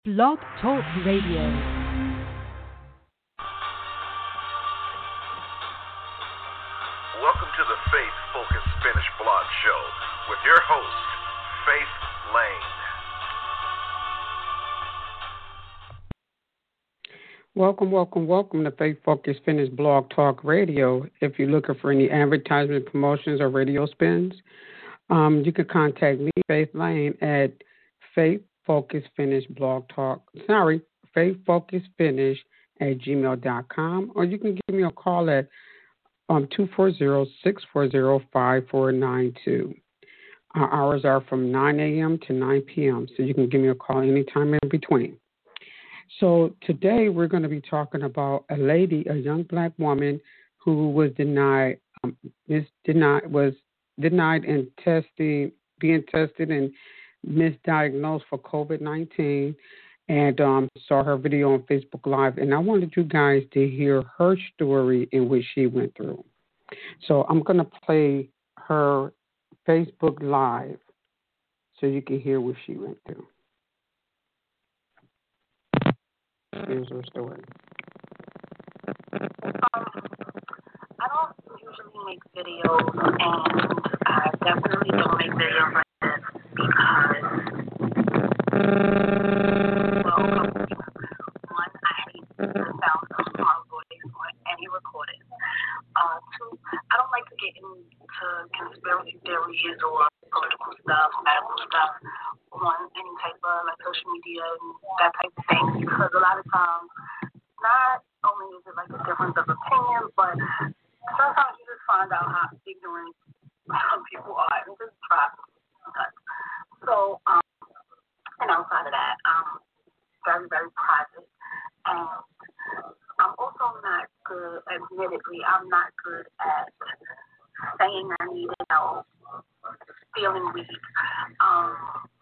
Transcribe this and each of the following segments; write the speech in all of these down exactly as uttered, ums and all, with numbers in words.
Blog Talk Radio. Welcome to the Faith Focus Spanish Blog Show with your host, Faith Lane. Welcome, welcome, welcome to Faith Focus Spanish Blog Talk Radio. If you're looking for any advertisement promotions or radio spins, um, you can contact me, Faith Lane, at Faith Focus Finish Blog Talk. Sorry, Faith Focus Finish at gmail dot com, or you can give me a call at um two four zero, six four zero, five four nine two. Our hours are from nine a.m. to nine p.m., so you can give me a call anytime in between. So today we're going to be talking about a lady, a young black woman who was denied, um, mis- denied was denied in testing, being tested and misdiagnosed for COVID nineteen, and um, saw her video on Facebook Live. And I wanted you guys to hear her story in which she went through. So I'm going to play her Facebook Live so you can hear what she went through. Here's her story. Um, I don't usually make videos, and I definitely don't make videos like this because, well, one, I hate the sound of my voice or any recording. Uh, two, I don't like to get into conspiracy theories or political stuff, medical stuff on any type of like social media and that type of thing, because a lot of times, not only is it like a difference of opinion, but sometimes you just find out how ignorant some people are and just try to sometimes. So, um, and outside of that, I'm very, very private, and I'm also not good, admittedly, I'm not good at saying I need help, feeling weak, um,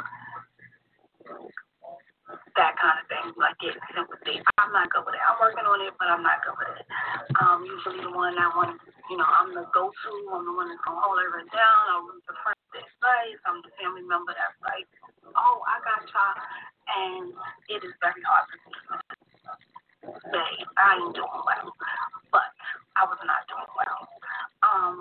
that kind of thing, like getting sympathy. I'm not good with it. I'm working on it, but I'm not good with it. Um, usually the one I want, you know, I'm the go-to. I'm the one that's going to hold everything down. I'm the friend that's advice. I'm the family member that's like, oh, I got y'all. And it is very hard for me to say I ain't doing well. But I was not doing well. Um,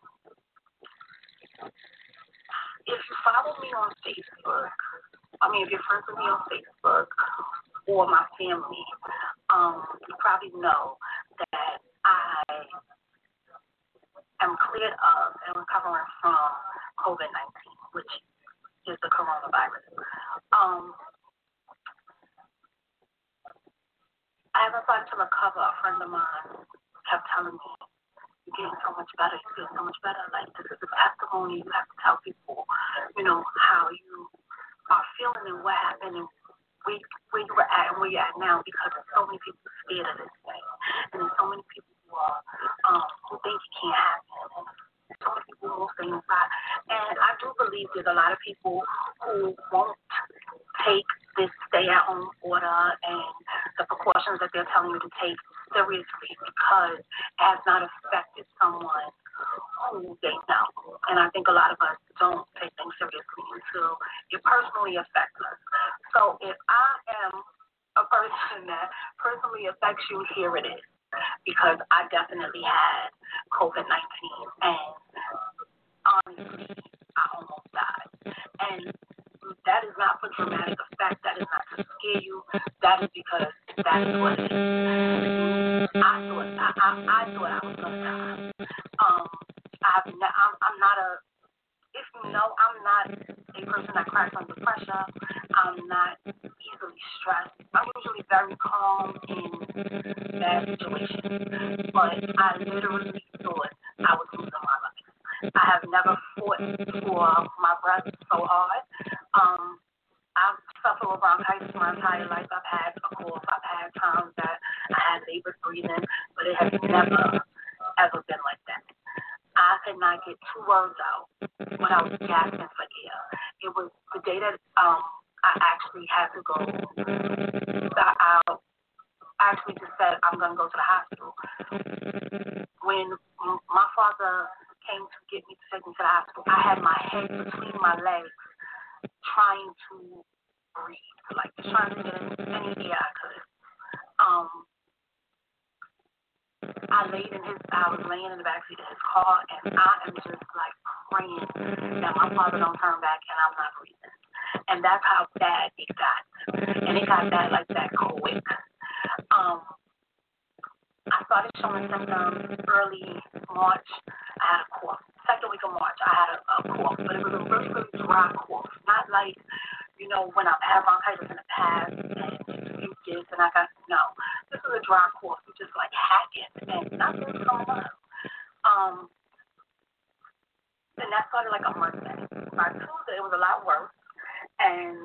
if you follow me on Facebook, I mean, if you're friends with me on Facebook or my family, um, you probably know that I am cleared of and recovering from COVID nineteen, which is the coronavirus. Um, I haven't started to recover. A friend of mine kept telling me, you're getting so much better, you're getting so much better. Like, this is a testimony. You have to tell people, you know, how you are feeling and what happened and where, where you were at and where you're at now, because there's so many people scared of this thing. And there's so many people who are, um, who think it can't happen. And so many people who will stay inside. And I do believe there's a lot of people who won't take this stay-at-home order and the precautions that they're telling you to take seriously because it has not affected someone who they know. And I think a lot of us don't take things seriously until it personally affects us. So if I am a person that personally affects you, here it is. Because I definitely had COVID nineteen, and honestly, I almost died. And that is not for dramatic effect. That is not to scare you. That is because that is what it is. I thought I, I, I thought I was gonna die. Um, I've ne- I'm, I'm not a. If you know, I'm not a person that cracks under pressure. I'm not easily stressed. I'm usually very calm in bad situations. But I literally thought I was losing my life. I have never fought for my breath so hard. Um, I've suffered with bronchitis my entire life. I've had a cough. I've had times that I had labored breathing, but it has never, ever been like that. I could not get two words out when I was gasping for air. It was the day that um, I actually had to go. I, I actually just said, I'm going to go to the hospital. When my father came to get me to take me to the hospital, I had my head between my legs trying to breathe, like just trying to get any air I could. Um, I laid in his, I was laying in the backseat of his car, and I am just like praying that my father don't turn back and I'm not breathing. And that's how bad it got. And it got bad like that quick. Um, I started showing symptoms early March. I had a cough. Second week of March, I had a, a cough, but it was a really, really dry cough. Not like, you know, when I've had bronchitis in the past and you get and I got, no. This is a dry cough. You just like hacking and nothing's going on. Um, and that started like a Monday. By Tuesday, it was a lot worse. And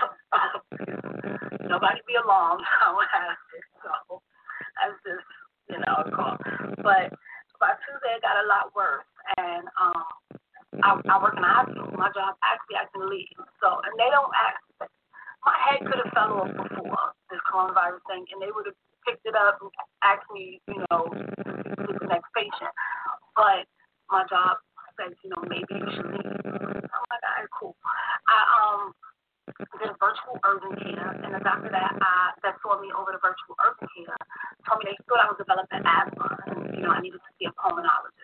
nobody be alarmed. I don't have this. So that's just, you know, a call. But by Tuesday, it got a lot worse. And um, I, I work in a hospital. My job actually asked me to leave. So, and they don't ask. My head could have fell off before this coronavirus thing, and they would have picked it up and asked me, you know, to the next patient. But my job says, you know, maybe you should leave. I'm like, all right, cool. I um did a virtual urgent care, and the doctor that I, that saw me over the virtual urgent care told me they thought I was developing asthma, and you know, I needed to see a pulmonologist.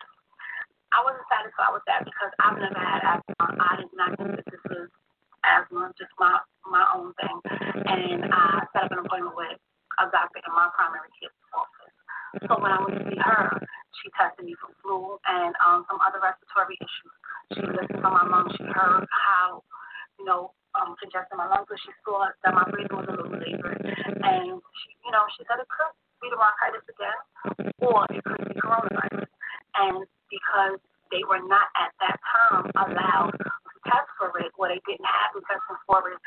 I wasn't satisfied with that because I've never had asthma. I did not think that this was asthma, just my my own thing. And I set up an appointment with a doctor in my primary care office. So when I went to see her, she tested me for flu and um, some other respiratory issues. She listened to my lungs. She heard how, you know, um, congested my lungs, but she saw that my breathing was a little labored. And she, you know, she said it could be the bronchitis again, or it could be coronavirus. And because they were not at that time allowed to test for it, or they didn't have the testing for it,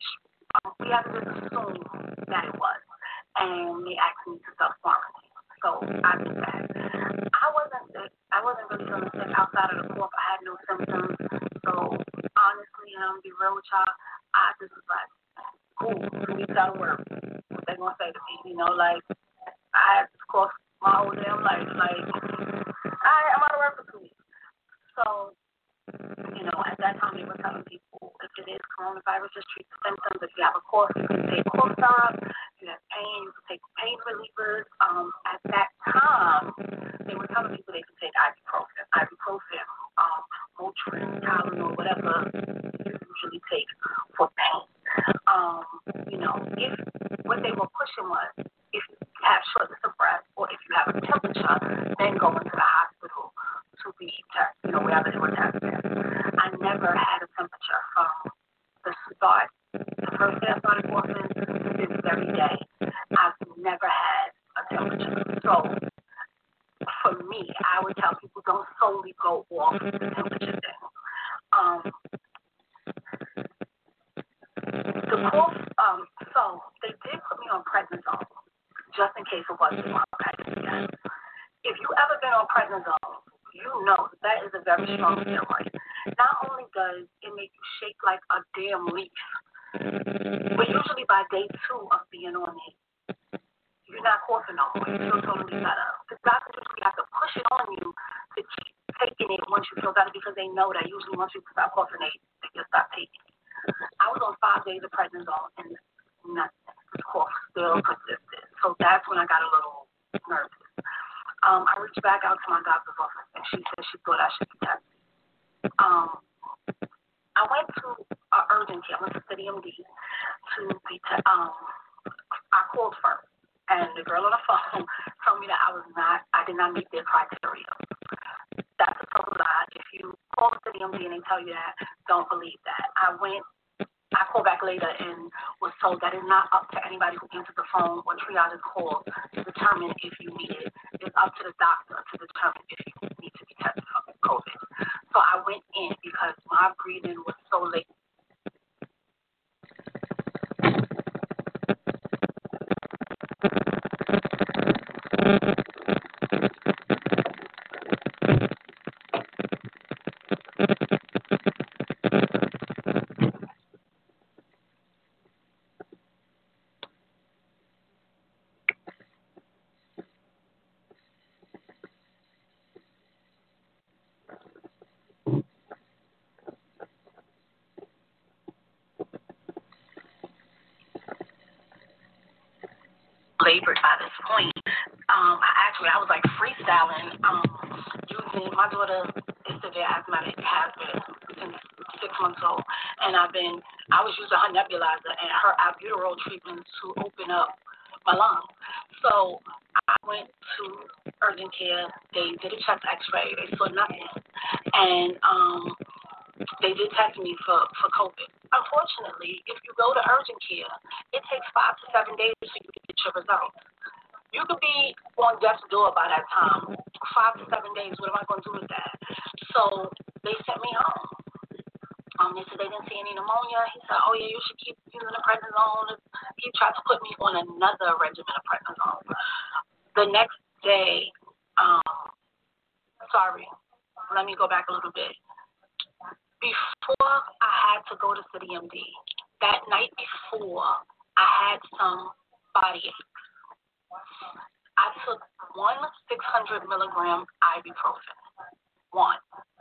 um, we had to just assume that it was. And they asked me to self-quarantine. So I did that. I wasn't sick. I wasn't really feeling sick outside of the cough. I had no symptoms. So honestly, and I'm going to be real with y'all, I just was like, cool, we got to work. What they going to say to me, you know, like, I had this cough my whole damn life. Like, all right, I'm out of work for two weeks. So, you know, at that time, they were telling people, if it is coronavirus, just treat the symptoms. If you have a cough, you can take cough syrup. If you have pain, you can take pain relievers. Um, at that time, they were telling people they could take ibuprofen, ibuprofen, um, Motrin, Tylenol, whatever you usually take for pain. Um, you know, if what they were pushing was, if you have shortness of breath or if you have a temperature, then go into the hospital to be tested, you know, wherever they were tested. I never had a temperature from the start, the first day I started walking, to this very day. I've never had a temperature. So, for me, I would tell people don't solely go off the temperature thing. Um, the cough, um, so they did put me on prednisone just in case it wasn't bronchitis again. If you ever been on prednisone, you know that is a very strong steroid. Not only does it make you shake like a damn leaf, but usually by day two of being on it, you're not coughing no more. You feel totally better. The doctors usually have to push it on you to keep taking it once you feel better because they know that usually once you stop coughing, they, they just stop taking it. I was on five days of prednisone and nothing. The cough still persisted. So that's when I got a little nervous. Um, I reached back out to my doctor's office and she said she thought I should be tested. Um, I went to uh, urgent care. I went to City M D to be te- um. I called first, and the girl on the phone told me that I was not. I did not meet their criteria. That's a total lie. If you call the City M D and they tell you that, don't believe that. I went. I called back later and was told that it's not up to anybody who answers the phone or triages calls to determine if you need it. It's up to the doctor to determine if you need to be tested for COVID. So I went in because my breathing was so late. labored by this point. Um, I actually, I was like freestyling, um, using, my daughter is severe asthmatic, has been since six months old, and I've been, I was using her nebulizer and her albuterol treatment to open up my lungs. So I went to urgent care. They did a chest x-ray. They saw nothing. And um, they did test me for, for COVID. Unfortunately, if you go to urgent care, it takes five to seven days for you to get your results. You could be on death's door by that time. Five to seven days, what am I going to do with that? So they sent me home. Um, they said they didn't see any pneumonia. He said, oh, yeah, you should keep using the prednisone. He tried to put me on another regimen of prednisone. The next day, um, sorry, let me go back a little bit. Before I had to go to City M D, that night before, I had some body aches. I took one six hundred milligram ibuprofen. One.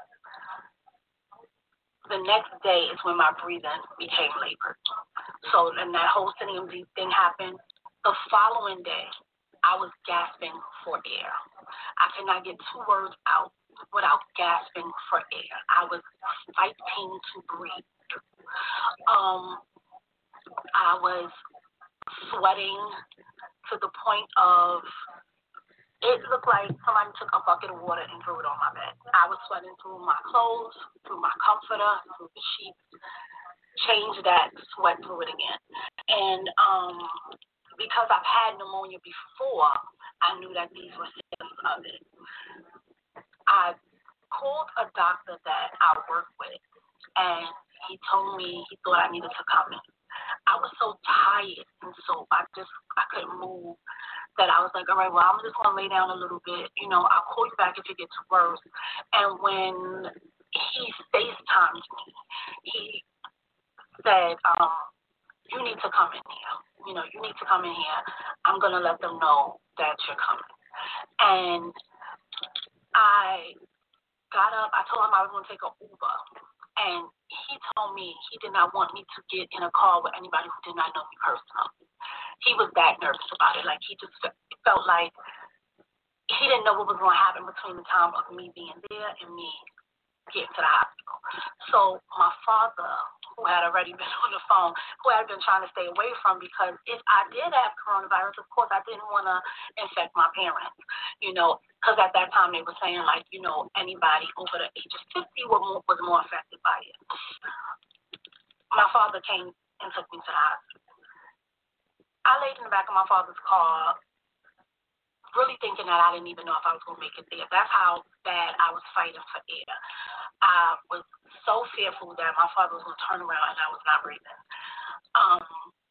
The next day is when my breathing became labored. So, and that whole City M D thing happened. The following day, I was gasping for air. I could not get two words out without gasping for air. I was fighting to breathe. Um, I was sweating to the point of, it looked like somebody took a bucket of water and threw it on my bed. I was sweating through my clothes, through my comforter, through the sheets, change that, sweat through it again. And um, because I've had pneumonia before, I knew that these were symptoms of it. I called a doctor that I work with, and he told me he thought I needed to come in. I was so tired and so I just, I couldn't move, that I was like, all right, well, I'm just going to lay down a little bit. You know, I'll call you back if it gets worse. And when he FaceTimed me, he said, um, you need to come in here. You know, you need to come in here. I'm going to let them know that you're coming. And I got up. I told him I was going to take an Uber. And he told me he did not want me to get in a car with anybody who did not know me personally. He was that nervous about it. Like, he just felt like he didn't know what was going to happen between the time of me being there and me getting to the hospital. So my father, who had already been on the phone, who had been trying to stay away from, because if I did have coronavirus, of course, I didn't want to infect my parents, you know, because at that time they were saying, like, you know, anybody over the age of fifty was more, was more affected by it. My father came and took me to the hospital. I laid in the back of my father's car, really thinking that I didn't even know if I was going to make it there. That's how bad I was fighting for air. I was so fearful that my father was going to turn around and I was not breathing. Um,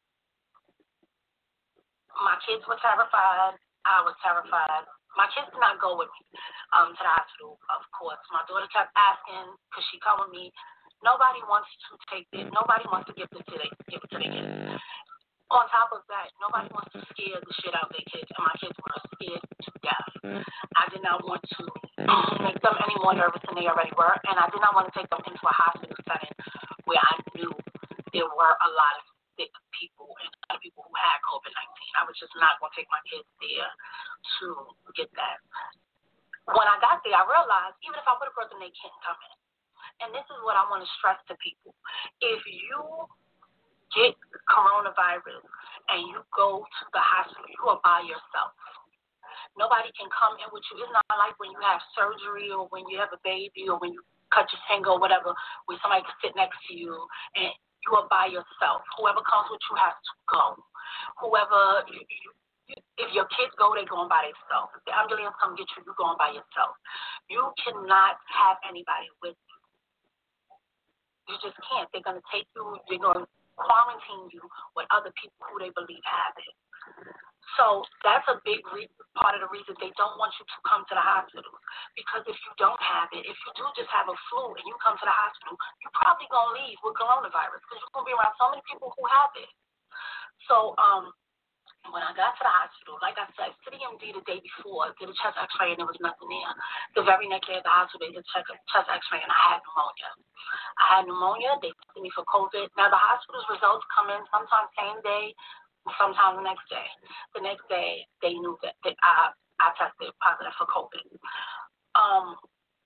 my kids were terrified. I was terrified. My kids did not go with me um, to the hospital, of course. My daughter kept asking, because she come with me, nobody wants to take it. Nobody wants to give it to their give it to their kids. On top of that, nobody wants to scare the shit out of their kids, and my kids were scared to death. I did not want to make them any more nervous than they already were, and I did not want to take them into a hospital setting where I knew there were a lot of sick people and a lot of people who had COVID nineteen. I was just not going to take my kids there to get that. When I got there, I realized even if I would have brought them, they can't come in. And this is what I want to stress to people. If you get coronavirus and you go to the hospital, you are by yourself. Nobody can come in with you. It's not like when you have surgery or when you have a baby or when you cut your finger or whatever, where somebody can sit next to you and you are by yourself. Whoever comes with you has to go. Whoever, you, you, if your kids go, they're going by themselves. If the ambulance come get you, you're going by yourself. You cannot have anybody with you. You just can't. They're going to take you, they're going to quarantine you with other people who they believe have it. So that's a big re- part of the reason they don't want you to come to the hospital. Because if you don't have it, if you do just have a flu and you come to the hospital, you're probably going to leave with coronavirus because you're going to be around so many people who have it. So um, when I got to the hospital, like I said, City M D the day before did a chest x-ray and there was nothing there. The very next day at the hospital, they did a chest x-ray and I had pneumonia. I had pneumonia. They tested me for COVID. Now, the hospital's results come in sometimes same day, Sometimes the next day. The next day, they knew that, that I, I tested positive for COVID. Um,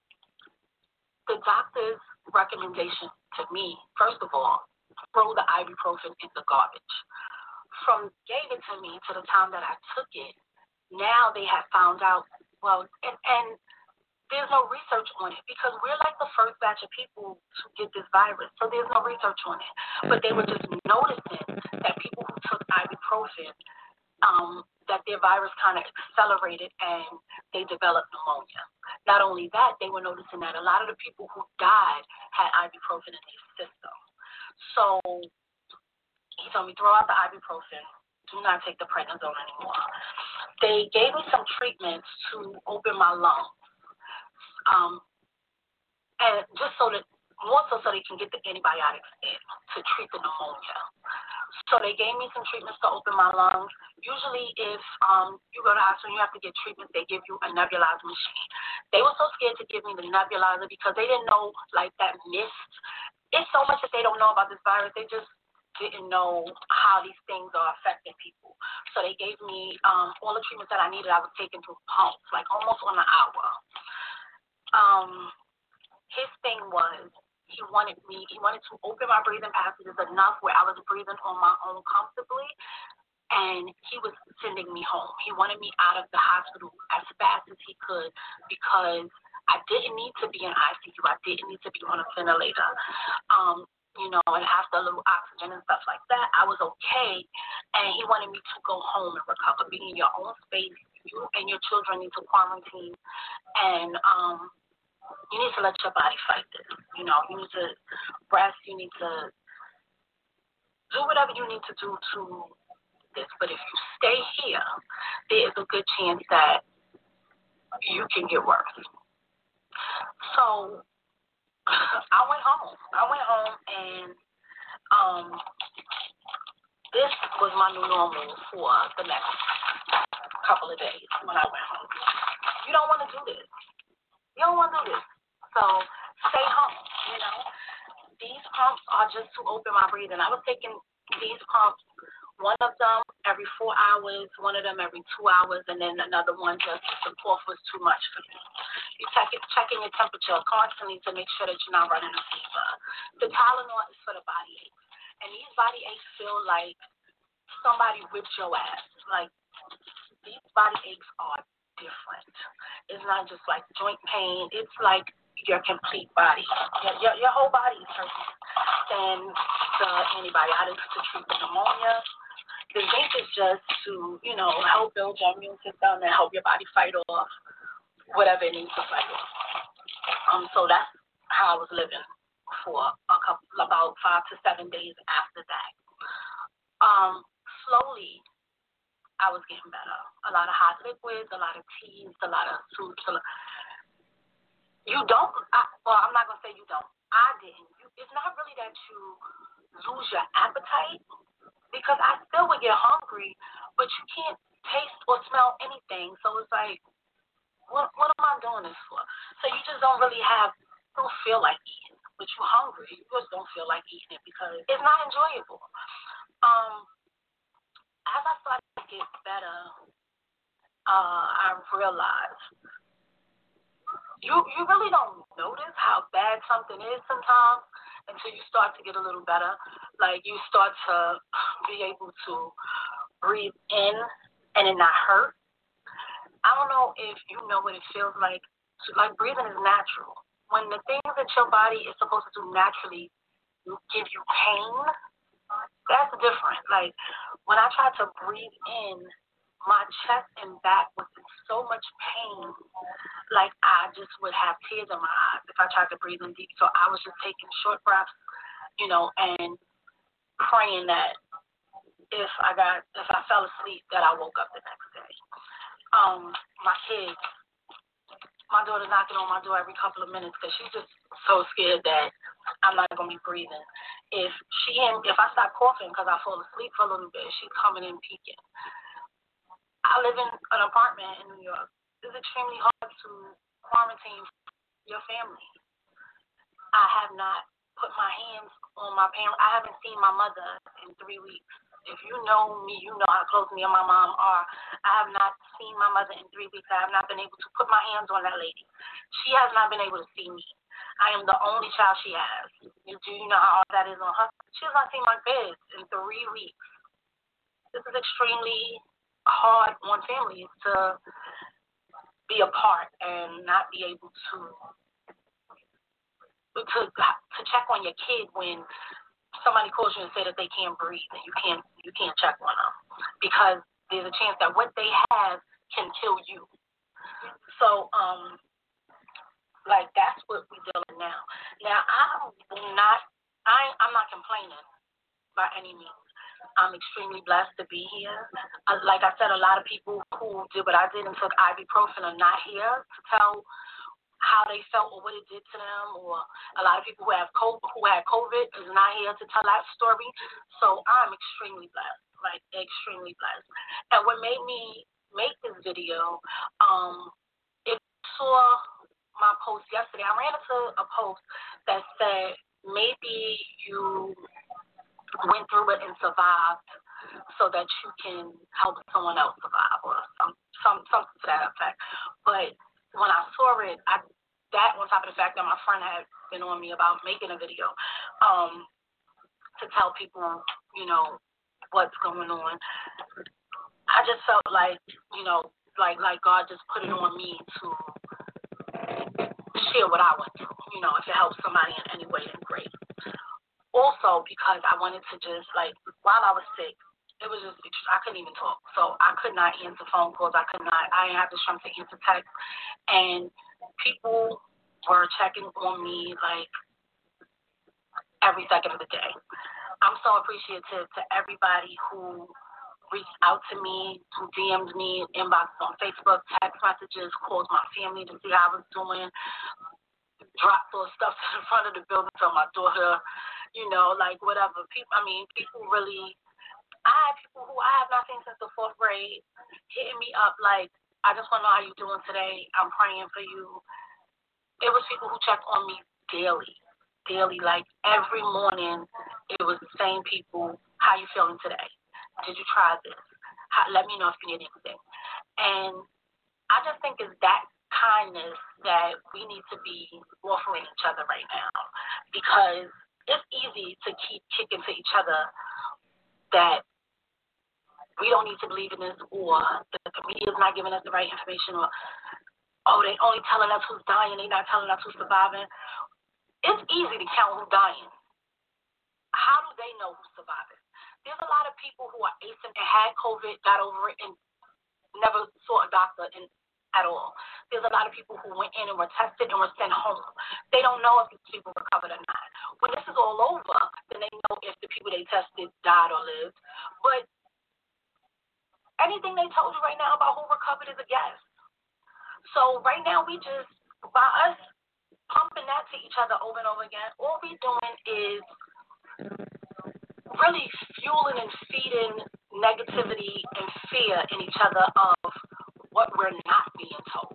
the doctor's recommendation to me, first of all, throw the ibuprofen in the garbage. From gave it to me to the time that I took it, now they have found out, well, and, and there's no research on it because we're like the first batch of people to get this virus, so there's no research on it. But they were just noticing that people who took ibuprofen, um, that their virus kind of accelerated and they developed pneumonia. Not only that, they were noticing that a lot of the people who died had ibuprofen in their system. So he told me, throw out the ibuprofen. Do not take the prednisone anymore. They gave me some treatments to open my lungs. Um, and just so that, more so so they can get the antibiotics in to treat the pneumonia. So they gave me some treatments to open my lungs. Usually if um, you go to the hospital and you have to get treatment, they give you a nebulizer machine. They were so scared to give me the nebulizer because they didn't know, like, that mist. It's so much that they don't know about this virus. They just didn't know how these things are affecting people. So they gave me um, all the treatments that I needed. I was taking through pumps, like almost on an hour. Um, his thing was he wanted me, he wanted to open my breathing passages enough where I was breathing on my own comfortably, and he was sending me home. He wanted me out of the hospital as fast as he could because I didn't need to be in I C U. I didn't need to be on a ventilator. Um, you know, and after a little oxygen and stuff like that, I was okay, and he wanted me to go home and recover, be in your own space. You and your children need to quarantine, and um, you need to let your body fight this. You know, you need to rest. You need to do whatever you need to do to this. But if you stay here, there is a good chance that you can get worse. So I went home. I went home, and um, this was my new normal for the next couple of days when I went home. You don't want to do this. You don't want to do this. So stay home, you know. These pumps are just to open my breathing. I was taking these pumps, one of them every four hours, one of them every two hours, and then another one just the cough was too much for me. You check it, checking your temperature constantly to make sure that you're not running a fever. The Tylenol is for the body aches. And these body aches feel like somebody whipped your ass. Like, these body aches are different. It's not just like joint pain. It's like your complete body. Your, your, your whole body is hurting. And the antibiotics to treat the pneumonia. The zinc is just to, you know, help build your immune system and help your body fight off whatever it needs to fight off. Um, so that's how I was living for a couple, about five to seven days after that. Um, slowly, I was getting better. A lot of hot liquids, a lot of teas, a lot of soups. A lot. You don't, I, well, I'm not going to say you don't. I didn't. You, it's not really that you lose your appetite because I still would get hungry, but you can't taste or smell anything. So it's like, what, what am I doing this for? So you just don't really have, don't feel like eating, but you're hungry. You just don't feel like eating it because it's not enjoyable. Um, as I started to get better, uh, I realized you you really don't notice how bad something is sometimes until you start to get a little better. Like you start to be able to breathe in and it not hurt. I don't know if you know what it feels like. Like breathing is natural. When the things that your body is supposed to do naturally give you pain, that's different. Like when I tried to breathe in, my chest and back was in so much pain, like I just would have tears in my eyes if I tried to breathe in deep. So I was just taking short breaths, you know, and praying that if I got, if I fell asleep, that I woke up the next day. Um, my kids, my daughter's knocking on my door every couple of minutes because she's just so scared that I'm not going to be breathing. If she and if I stop coughing because I fall asleep for a little bit, she's coming in peeking. I live in an apartment in New York. It's extremely hard to quarantine your family. I have not put my hands on my parents. I haven't seen my mother in three weeks. If you know me, you know how close me and my mom are. I have not seen my mother in three weeks. I have not been able to put my hands on that lady. She has not been able to see me. I am the only child she has. You do you know how hard that is on her? She has not seen my kids in three weeks. This is extremely hard on families to be apart and not be able to to to check on your kid when somebody calls you and say that they can't breathe and you can't you can't check on them because there's a chance that what they have can kill you. So um like that's what we're dealing now. Now I'm not I I'm not complaining by any means. I'm extremely blessed to be here. Uh, like I said, a lot of people who did what I did and took ibuprofen are not here to tell how they felt or what it did to them, or a lot of people who have COVID, who had COVID is not here to tell that story. So I'm extremely blessed, like extremely blessed. And what made me make this video, um, if you saw my post yesterday, I ran into a post that said maybe you went through it and survived so that you can help someone else survive or some, some something to that effect. But when I saw it, I, that on top of the fact that my friend had been on me about making a video um, to tell people, you know, what's going on, I just felt like, you know, like like God just put it on me to share what I went through. You know, if it helps somebody in any way, then great. Also, because I wanted to just, like, while I was sick, it was just, I couldn't even talk. So I could not answer phone calls. I could not, I didn't have the strength to answer text. And people were checking on me, like, every second of the day. I'm so appreciative to everybody who reached out to me, who D M'd me, inboxed on Facebook, text messages, called my family to see how I was doing, dropped those stuff in front of the building to my daughter, you know, like, whatever. People, I mean, people really, I have people who I have not seen since the fourth grade hitting me up like, I just want to know how you're doing today. I'm praying for you. It was people who checked on me daily, daily. Like, every morning, it was the same people. How you feeling today? Did you try this? How, let me know if you need anything. And I just think it's that kindness that we need to be offering each other right now, because it's easy to keep kicking to each other that we don't need to believe in this, or the media is not giving us the right information, or, oh, they only telling us who's dying, they not telling us who's surviving. It's easy to count who's dying. How do they know who's surviving? There's a lot of people who are asymptomatic, had COVID, got over it, and never saw a doctor in, at all. There's a lot of people who went in and were tested and were sent home. They don't know if these people recovered or not. When this is all over, then they know if the people they tested died or lived. But anything they told you right now about who recovered is a guess. So right now, we just, by us pumping that to each other over and over again, all we doing is really fueling and feeding negativity and fear in each other of what we're not being told.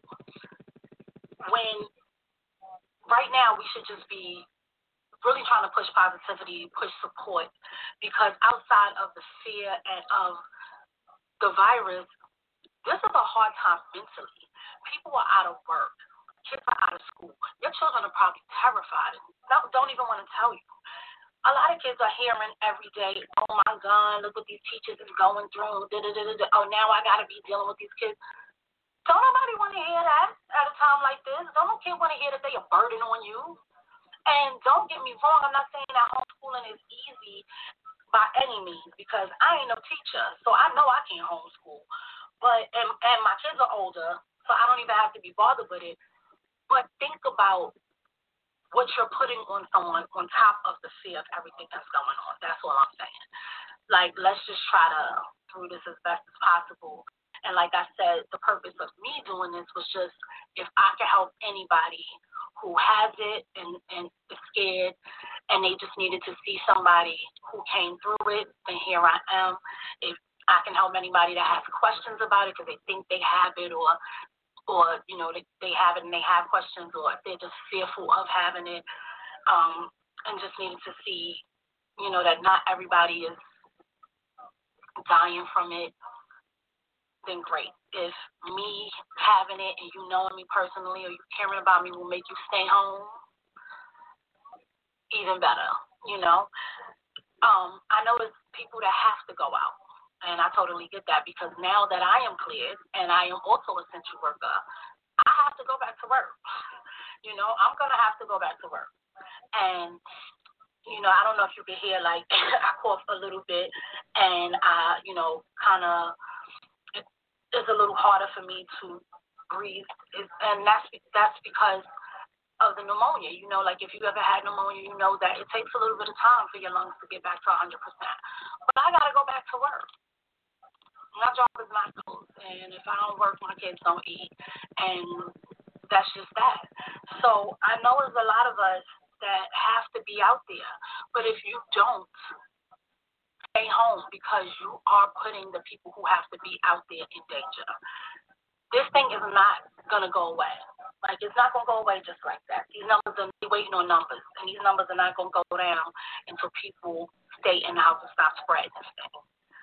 When right now we should just be really trying to push positivity, push support, because outside of the fear and of the virus, this is a hard time mentally. People are out of work. Kids are out of school. Your children are probably terrified and don't, don't even want to tell you. A lot of kids are hearing every day, oh, my God, look what these teachers is going through. Da, da, da, da, da. Oh, now I got to be dealing with these kids. Don't nobody want to hear that at a time like this. Don't no kid want to hear that they are burden on you. And don't get me wrong, I'm not saying that homeschooling is easy by any means, because I ain't no teacher, so I know I can't homeschool. But and, and my kids are older, so I don't even have to be bothered with it. But think about what you're putting on someone on top of the fear of everything that's going on. That's all I'm saying. Like, let's just try to through this as best as possible. And like I said, the purpose of me doing this was just, if I can help anybody who has it and, and is scared, and they just needed to see somebody who came through it, then here I am. If I can help anybody that has questions about it because they think they have it, or or, you know, they, they have it and they have questions, or if they're just fearful of having it, um, and just needing to see, you know, that not everybody is dying from it, then great. If me having it and you knowing me personally or you caring about me will make you stay home, even better, you know. Um, I know it's people that have to go out, and I totally get that because now that I am cleared and I am also an essential worker, I have to go back to work. You know, I'm going to have to go back to work. And, you know, I don't know if you can hear, like, I cough a little bit, and I, you know, kind of, it, it's a little harder for me to breathe, it's, and that's that's because of the pneumonia. You know, like if you ever had pneumonia, you know that it takes a little bit of time for your lungs to get back to one hundred percent. But I got to go back to work. My job is not closed, and if I don't work, my kids don't eat, and that's just that. So I know there's a lot of us that have to be out there, but if you don't, stay home because you are putting the people who have to be out there in danger. This thing is not going to go away. Like, it's not going to go away just like that. These numbers are waiting on numbers, and these numbers are not going to go down until people stay in the house and stop spreading this thing.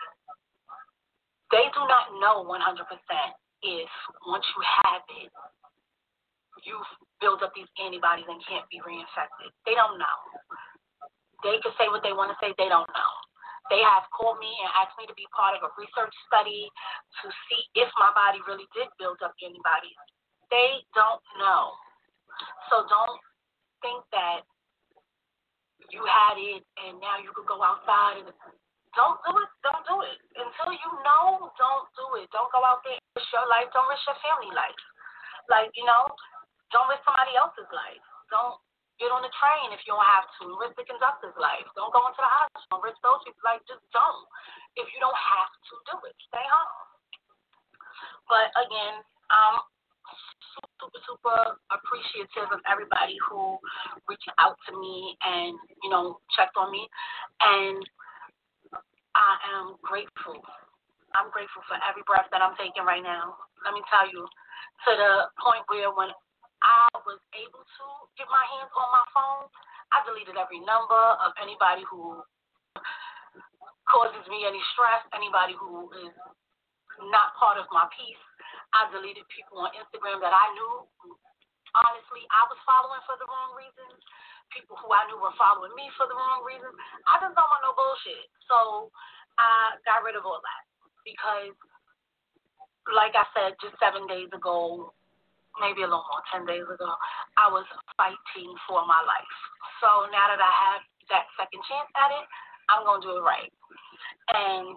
They do not know one hundred percent if once you have it, you build up these antibodies and can't be reinfected. They don't know. They can say what they want to say. They don't know. They have called me and asked me to be part of a research study to see if my body really did build up antibodies. They don't know. So don't think that you had it and now you could go outside and don't do it. Don't do it. Until you know, don't do it. Don't go out there and risk your life. Don't risk your family life. Like, you know, don't risk somebody else's life. Don't get on the train if you don't have to. Risk the conductor's life. Don't go into the hospital. Risk those people. Like, just don't. If you don't have to do it, stay home. But again, I'm super, super appreciative of everybody who reached out to me and, you know, checked on me. And I am grateful. I'm grateful for every breath that I'm taking right now. Let me tell you, to the point where when I was able to get my hands on my phone, I deleted every number of anybody who causes me any stress, anybody who is not part of my peace. I deleted people on Instagram that I knew, honestly, I was following for the wrong reasons. People who I knew were following me for the wrong reasons. I just don't want no bullshit. So I got rid of all that because, like I said, just seven days ago, maybe a little more, ten days ago, I was fighting for my life. So now that I have that second chance at it, I'm going to do it right. And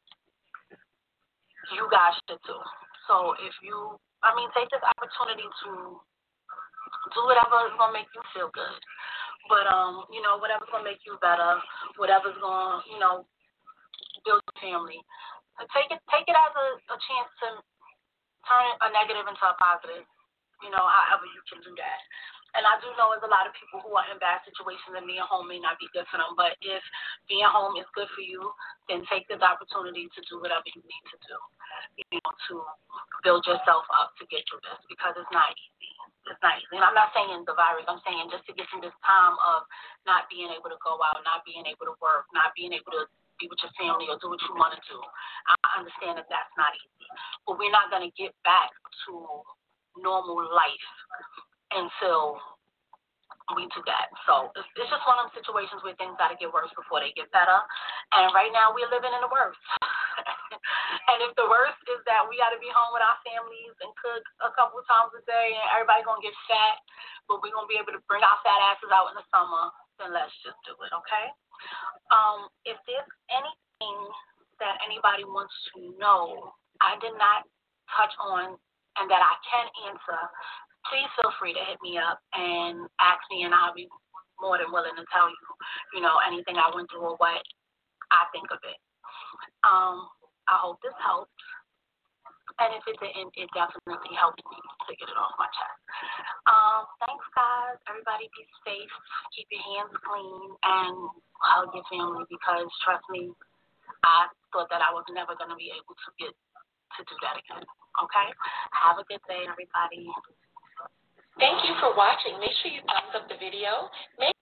you guys should too. So if you, I mean, take this opportunity to do whatever is going to make you feel good. But, um, you know, whatever's going to make you better, whatever's going to, you know, build a family. Take it take it as a, a chance to turn a negative into a positive, you know, however you can do that. And I do know there's a lot of people who are in bad situations and being home may not be good for them. But if being home is good for you, then take this opportunity to do whatever you need to do, you know, to build yourself up to get through this because it's not easy. It's not easy. And I'm not saying the virus. I'm saying just to get through this time of not being able to go out, not being able to work, not being able to be with your family or do what you want to do. I understand that that's not easy. But we're not going to get back to normal life until we do that. So it's, it's just one of those situations where things got to get worse before they get better. And right now we're living in the worst. And if the worst is that we got to be home with our families and cook a couple of times a day and everybody going to get fat, but we're going to be able to bring our fat asses out in the summer, then let's just do it, okay? Um, if there's anything that anybody wants to know I did not touch on and that I can answer, please feel free to hit me up and ask me, and I'll be more than willing to tell you, you know, anything I went through or what I think of it. Um, I hope this helped. And if it didn't, it definitely helped me to get it off my chest. Um, thanks, guys. Everybody be safe. Keep your hands clean and hug your family because, trust me, I thought that I was never going to be able to get to do that again. Okay? Have a good day, everybody. Thank you for watching. Make sure you thumbs up the video. Make